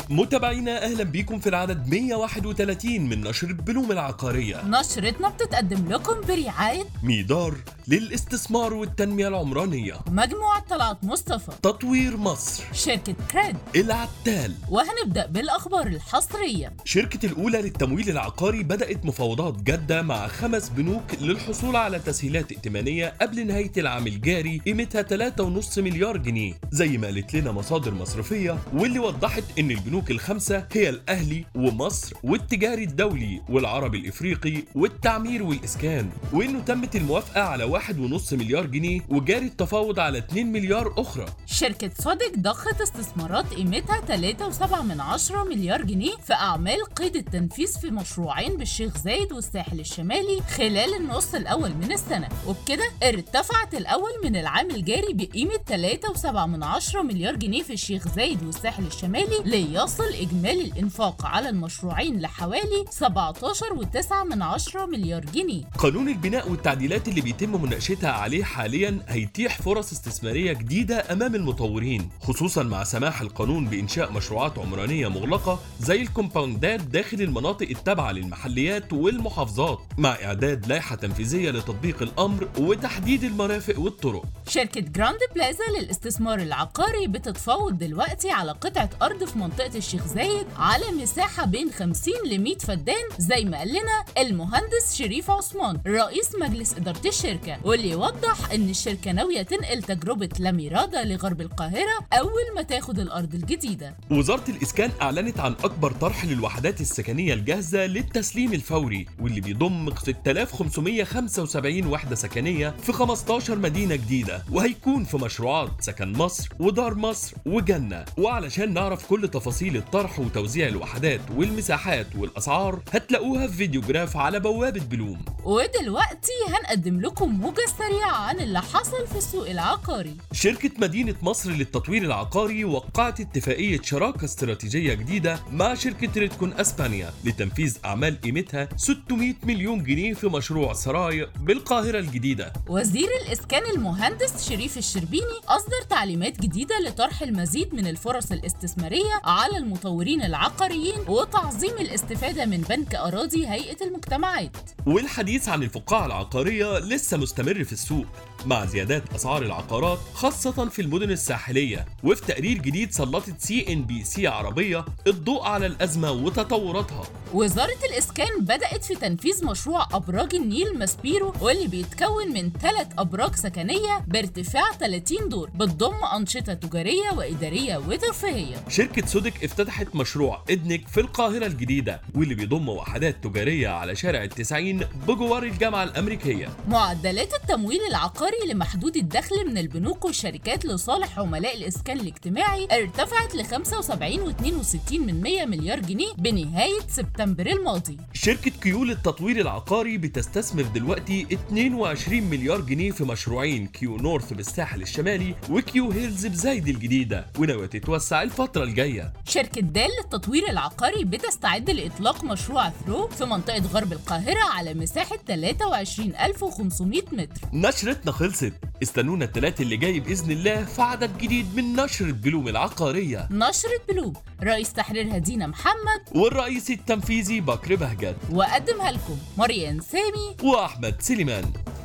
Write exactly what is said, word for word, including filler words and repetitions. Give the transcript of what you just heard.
متابعينا اهلا بيكم في العدد مية وواحد وثلاثين من نشرة بلوم العقارية. نشرتنا بتتقدم لكم برعاية ميدار للاستثمار والتنمية العمرانية، مجموعة طلعت مصطفى، تطوير مصر، شركة كريد، العتال. وهنبدأ بالأخبار الحصرية. شركة الأولى للتمويل العقاري بدأت مفاوضات جادة مع خمس بنوك للحصول على تسهيلات ائتمانية قبل نهاية العام الجاري قيمتها ثلاثة فاصلة خمسة مليار جنيه، زي ما قالت لنا مصادر مصرفية، واللي وضحت إن البنوك الخمسة هي الأهلي ومصر والتجاري الدولي والعربي الإفريقي والتعمير والإسكان، وإنه تمت الموافقة على واحد ونص مليار جنيه وجاري التفاوض على اتنين مليار أخرى. شركة صادق ضخت استثمارات قيمتها ثلاثة فاصلة سبعة من عشرة مليار جنيه في أعمال قيد التنفيذ في مشروعين بالشيخ زايد والساحل الشمالي خلال النص الأول من السنة، وبكده ارتفعت الأول من العام الجاري بقيمة ثلاثة فاصلة سبعة من عشرة مليار جنيه في الشيخ زايد والساحل الشمالي، ليصل إجمالي الإنفاق على المشروعين لحوالي سبعة عشر فاصلة تسعة من عشرة مليار جنيه. قانون البناء والتعديلات اللي بيتم مناقشتها عليه حاليا هيتيح فرص استثمارية جديدة أمام المطورين، خصوصا مع سماح القانون بإنشاء مشروعات عمرانية مغلقة زي الكومباوندات داخل المناطق التابعة للمحليات والمحافظات، مع إعداد لائحة تنفيذية لتطبيق الأمر وتحديد المرافق والطرق. شركة جراند بلازا للاستثمار العقاري بتتفاوض دلوقتي على قطعة أرض في منطقة الشيخ زايد على مساحة بين خمسين ل مية فدان، زي ما قال لنا المهندس شريف عثمان رئيس مجلس إدارة الشركة، واللي يوضح إن الشركة ناوية تنقل تجربة لاميرادا لغرب القاهرة أول ما تاخد الأرض الجديدة. وزارة الإسكان أعلنت عن أكبر طرح للوحدات السكنية الجاهزة للتسليم الفوري، واللي بيضم ستة آلاف وخمسمية وخمسة وسبعين وحدة سكنية في خمستاشر مدينة جديدة، وهيكون في مشروعات سكن مصر ودار مصر وجنة. وعلشان نعرف كل تفاصيل الطرح وتوزيع الوحدات والمساحات والأسعار هتلاقوها في فيديو جراف على بوابة بلوم. ودلوقتي هنقدم لكم موجة سريعة عن اللي حصل في السوق العقاري. شركة مدينة مصر للتطوير العقاري وقعت اتفاقية شراكة استراتيجية جديدة مع شركة ريدكون أسبانيا لتنفيذ أعمال قيمتها ستمية مليون جنيه في مشروع سراي بالقاهرة الجديدة. وزير الإسكان المهندس شريف الشربيني أصدر تعليمات جديدة لطرح المزيد من الفرص الاستثمارية على المطورين العقاريين وتعظيم الاستفادة من بنك أراضي هيئة المجتمعات. والحديث عن الفقاعة العقارية لسه مستمر في السوق مع زيادات أسعار العقارات خاصة في المدن الساحلية، وفي تقرير جديد سلطت سي إن بي سي عربية الضوء على الأزمة وتطوراتها. وزارة الإسكان بدأت في تنفيذ مشروع أبراج النيل ماسبيرو، واللي بيتكون من ثلاث أبراج سكنية بارتفاع ثلاثين دور بتضم أنشطة تجارية وإدارية وترفيهية. شركة سودك افتتحت مشروع إدنك في القاهرة الجديدة، واللي بيضم وحدات تجارية على شارع التسعين بجوار الجامعة الأمريكية. معدلات التمويل العقاري لمحدود الدخل من البنوك والشركات لصالح عملاء الإسكان الاجتماعي ارتفعت ل خمسة وسبعين فاصلة اثنين وستين من مية مليار جنيه بنهاية سبتمبر الماضي. شركة كيو للتطوير العقاري بتستثمر دلوقتي اتنين وعشرين مليار جنيه في مشروعين كيو نورث بالساحل الشمالي وكيو هيلز بزايد الجديدة، وناوية تتوسع الفترة الجاية. شركة دال للتطوير العقاري بتستعد لإطلاق مشروع ثرو في منطقة غرب القاهرة على مساحة ثلاثة وعشرين ألف وخمسمية متر. نشرتنا خلصت، استنونا الثلاث اللي جاي بإذن الله في عدد جديد من نشرة بلوم العقارية. نشرة بلوم، رئيس تحريرها دينا محمد، والرئيس التنفيذي بكر بهجت، وقدمها لكم مريان سامي وأحمد سليمان.